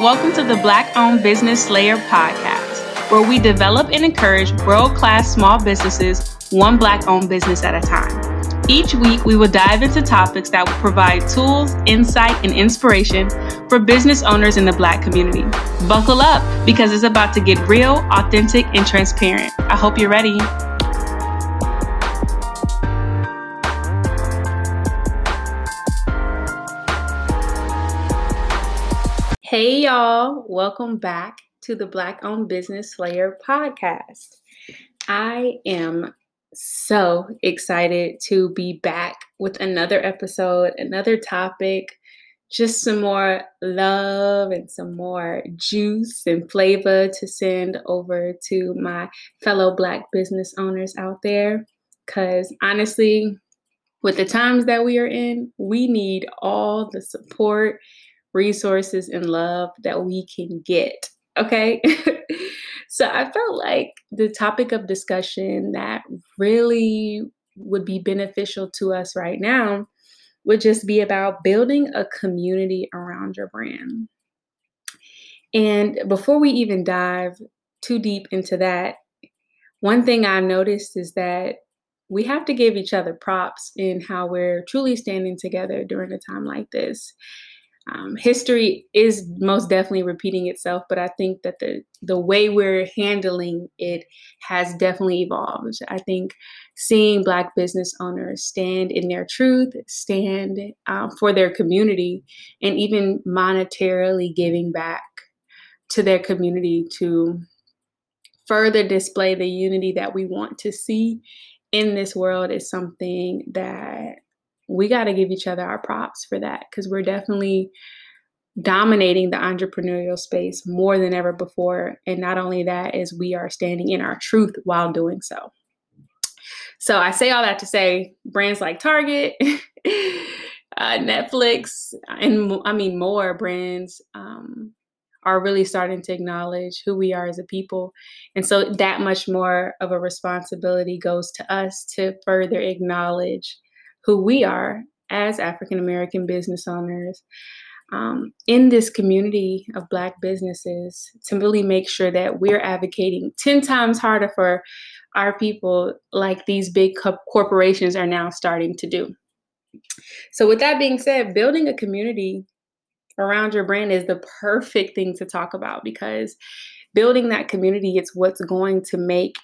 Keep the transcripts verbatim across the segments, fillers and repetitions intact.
Welcome to the Black-Owned Business Slayer podcast, where we develop and encourage world-class small businesses, one Black-owned business at a time. Each week, we will dive into topics that will provide tools, insight, and inspiration for business owners in the Black community. Buckle up, because it's about to get real, authentic, and transparent. I hope you're ready. Hey y'all, welcome back to the Black-Owned Business Slayer podcast. I am so excited to be back with another episode, another topic, just some more love and some more juice and flavor to send over to my fellow Black business owners out there. Because honestly, with the times that we are in, we need all the support, resources, and love that we can get. Okay. So I felt like the topic of discussion that really would be beneficial to us right now would just be about building a community around your brand. And before we even dive too deep into that, one thing I noticed is that we have to give each other props in how we're truly standing together during a time like this. Um, history is most definitely repeating itself, but I think that the the way we're handling it has definitely evolved. I think seeing Black business owners stand in their truth, stand um, for their community, and even monetarily giving back to their community to further display the unity that we want to see in this world is something that we got to give each other our props for that, because we're definitely dominating the entrepreneurial space more than ever before. And not only that, is we are standing in our truth while doing so. So I say all that to say brands like Target, uh, Netflix, and I mean more brands um, are really starting to acknowledge who we are as a people. And so that much more of a responsibility goes to us to further acknowledge who we are as African-American business owners um, in this community of Black businesses, to really make sure that we're advocating ten times harder for our people, like these big co- corporations are now starting to do. So with that being said, building a community around your brand is the perfect thing to talk about, because building that community is what's going to make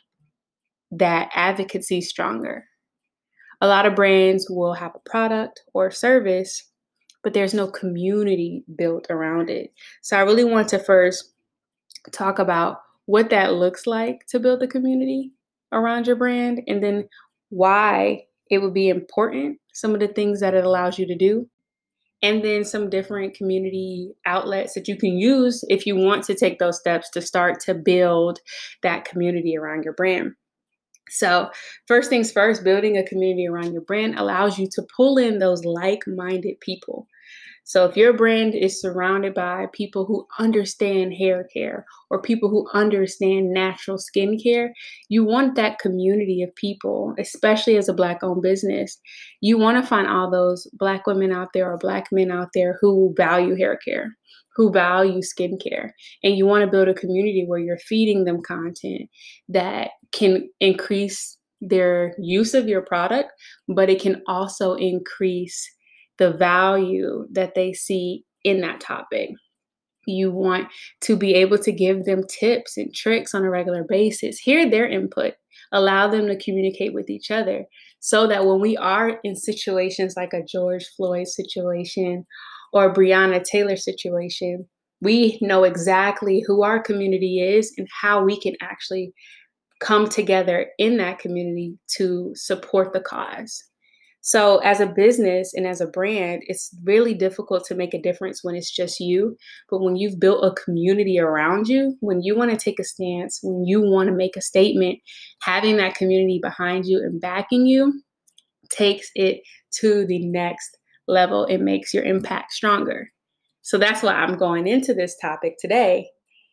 that advocacy stronger. A lot of brands will have a product or service, but there's no community built around it. So I really want to first talk about what that looks like to build a community around your brand, and then why it would be important, some of the things that it allows you to do, and then some different community outlets that you can use if you want to take those steps to start to build that community around your brand. So first things first, building a community around your brand allows you to pull in those like-minded people. So if your brand is surrounded by people who understand hair care or people who understand natural skincare, you want that community of people, especially as a Black-owned business. You want to find all those Black women out there or Black men out there who value hair care, who value skincare. And you want to build a community where you're feeding them content that can increase their use of your product, but it can also increase the value that they see in that topic. You want to be able to give them tips and tricks on a regular basis, hear their input, allow them to communicate with each other, so that when we are in situations like a George Floyd situation or a Breonna Taylor situation, we know exactly who our community is and how we can actually come together in that community to support the cause. So as a business and as a brand, it's really difficult to make a difference when it's just you. But when you've built a community around you, when you want to take a stance, when you want to make a statement, having that community behind you and backing you takes it to the next level. It makes your impact stronger. So that's why I'm going into this topic today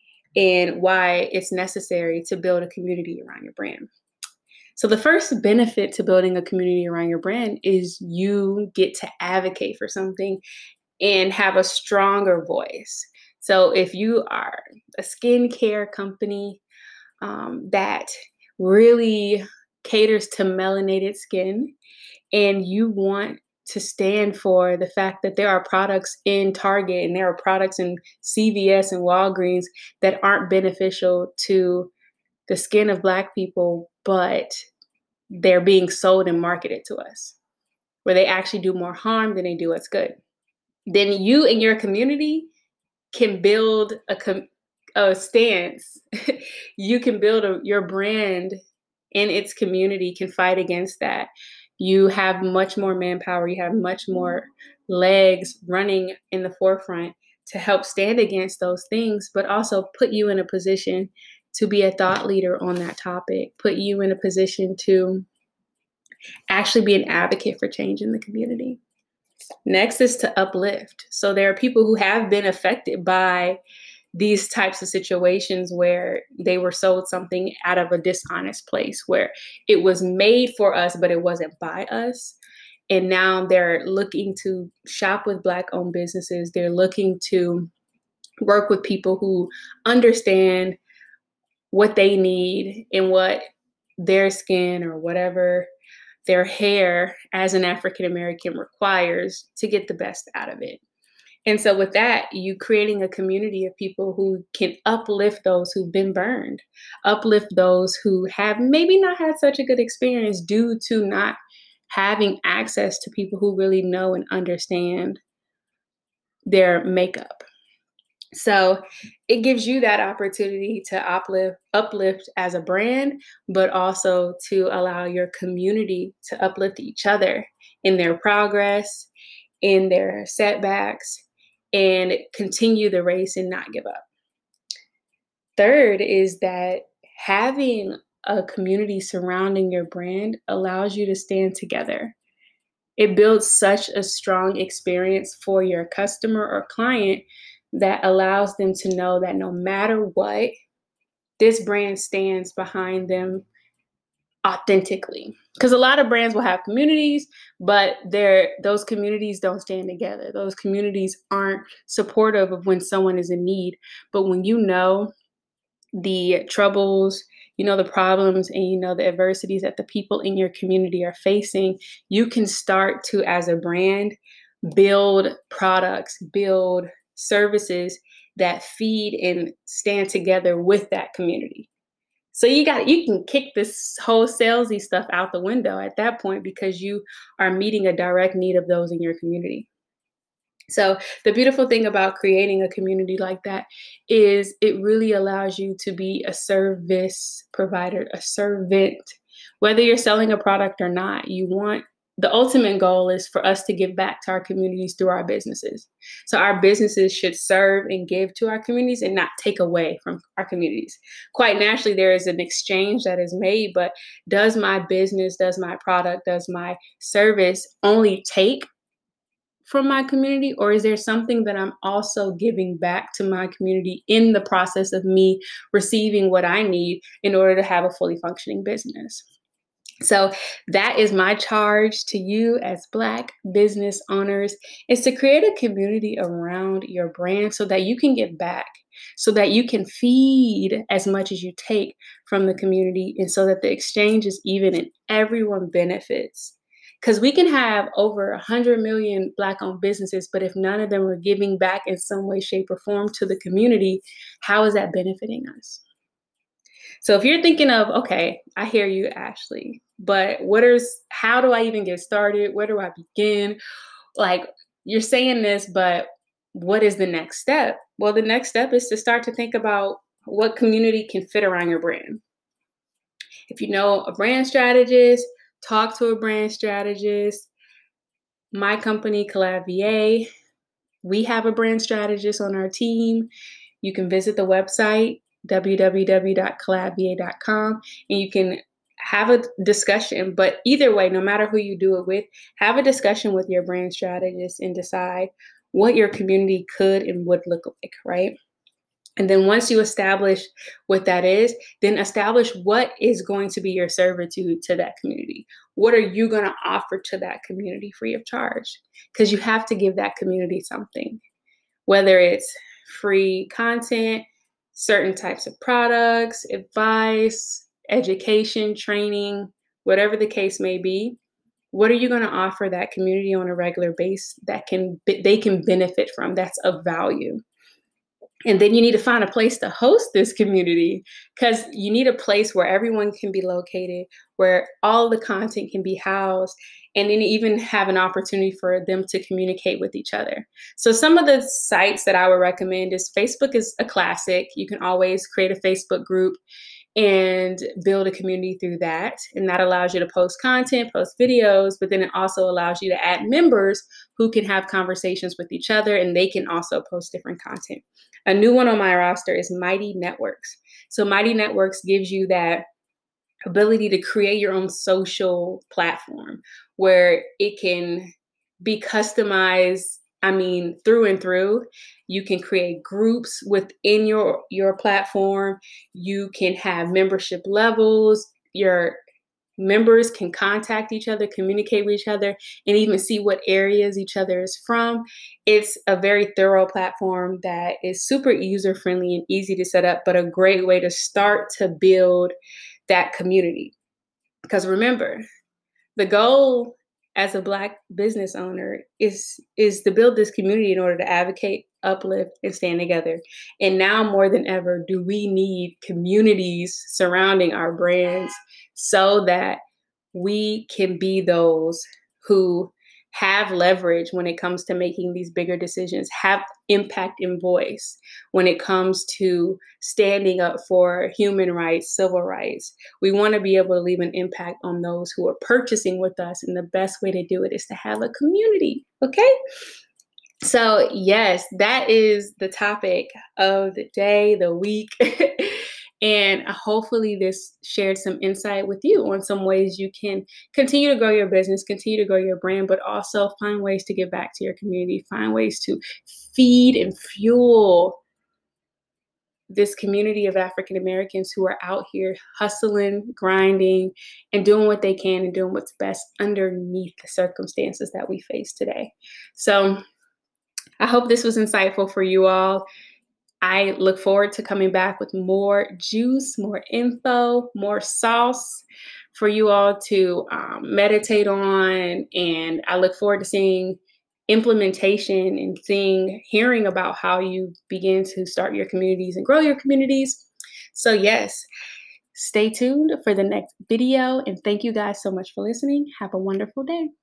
and why it's necessary to build a community around your brand. So the first benefit to building a community around your brand is you get to advocate for something and have a stronger voice. So if you are a skincare company um, that really caters to melanated skin, and you want to stand for the fact that there are products in Target and there are products in C V S and Walgreens that aren't beneficial to the skin of Black people, but they're being sold and marketed to us, where they actually do more harm than they do what's good, then you and your community can build a, com- a stance. You can build a, your brand in its community can fight against that. You have much more manpower. You have much more legs running in the forefront to help stand against those things, but also put you in a position to be a thought leader on that topic, put you in a position to actually be an advocate for change in the community. Next is to uplift. So there are people who have been affected by these types of situations where they were sold something out of a dishonest place, where it was made for us, but it wasn't by us. And now they're looking to shop with Black-owned businesses. They're looking to work with people who understand what they need and what their skin or whatever their hair as an African American requires to get the best out of it. And so with that, you creating a community of people who can uplift those who've been burned, uplift those who have maybe not had such a good experience due to not having access to people who really know and understand their makeup. So it gives you that opportunity to uplift, uplift as a brand, but also to allow your community to uplift each other in their progress, in their setbacks, and continue the race and not give up. Third is that having a community surrounding your brand allows you to stand together. It builds such a strong experience for your customer or client that allows them to know that no matter what, this brand stands behind them authentically. Because a lot of brands will have communities, but they're, those communities don't stand together. Those communities aren't supportive of when someone is in need. But when you know the troubles, you know the problems, and you know the adversities that the people in your community are facing, you can start to, as a brand, build products, build services that feed and stand together with that community. So you got you can kick this whole salesy stuff out the window at that point because you are meeting a direct need of those in your community. So the beautiful thing about creating a community like that is it really allows you to be a service provider, a servant. Whether you're selling a product or not, you want the ultimate goal is for us to give back to our communities through our businesses. So our businesses should serve and give to our communities and not take away from our communities. Quite naturally, there is an exchange that is made, but does my business, does my product, does my service only take from my community, or is there something that I'm also giving back to my community in the process of me receiving what I need in order to have a fully functioning business? So that is my charge to you as Black business owners, is to create a community around your brand so that you can give back, so that you can feed as much as you take from the community, and so that the exchange is even and everyone benefits. Because we can have over one hundred million Black-owned businesses, but if none of them are giving back in some way, shape, or form to the community, how is that benefiting us? So if you're thinking of, okay, I hear you, Ashley, but what is, how do I even get started? Where do I begin? Like, you're saying this, but what is the next step? Well, the next step is to start to think about what community can fit around your brand. If you know a brand strategist, talk to a brand strategist. My company, Collab V A, we have a brand strategist on our team. You can visit the website, w w w dot collab v a dot com, and you can have a discussion. But either way, no matter who you do it with, have a discussion with your brand strategist and decide what your community could and would look like, right? And then once you establish what that is, then establish what is going to be your servitude to that community. What are you going to offer to that community free of charge? Because you have to give that community something, whether it's free content, certain types of products, advice, education, training, whatever the case may be. What are you going to offer that community on a regular basis that can they can benefit from, that's of value? And then you need to find a place to host this community, because you need a place where everyone can be located, where all the content can be housed, and then even have an opportunity for them to communicate with each other. So some of the sites that I would recommend is Facebook is a classic. You can always create a Facebook group and build a community through that. And that allows you to post content, post videos, but then it also allows you to add members who can have conversations with each other, and they can also post different content. A new one on my roster is Mighty Networks. So Mighty Networks gives you that ability to create your own social platform where it can be customized, I mean, through and through. You can create groups within your, your platform. You can have membership levels. Your members can contact each other, communicate with each other, and even see what areas each other is from. It's a very thorough platform that is super user-friendly and easy to set up, but a great way to start to build that community. Because remember, the goal as a Black business owner is, is to build this community in order to advocate, uplift, and stand together. And now more than ever, do we need communities surrounding our brands so that we can be those who have leverage when it comes to making these bigger decisions, have impact and voice when it comes to standing up for human rights, civil rights. We want to be able to leave an impact on those who are purchasing with us. And the best way to do it is to have a community. Okay. So yes, that is the topic of the day, the week. And hopefully this shared some insight with you on some ways you can continue to grow your business, continue to grow your brand, but also find ways to give back to your community, find ways to feed and fuel this community of African Americans who are out here hustling, grinding, and doing what they can and doing what's best underneath the circumstances that we face today. So I hope this was insightful for you all. I look forward to coming back with more juice, more info, more sauce for you all to um, meditate on. And I look forward to seeing implementation and seeing, hearing about how you begin to start your communities and grow your communities. So yes, stay tuned for the next video. And thank you guys so much for listening. Have a wonderful day.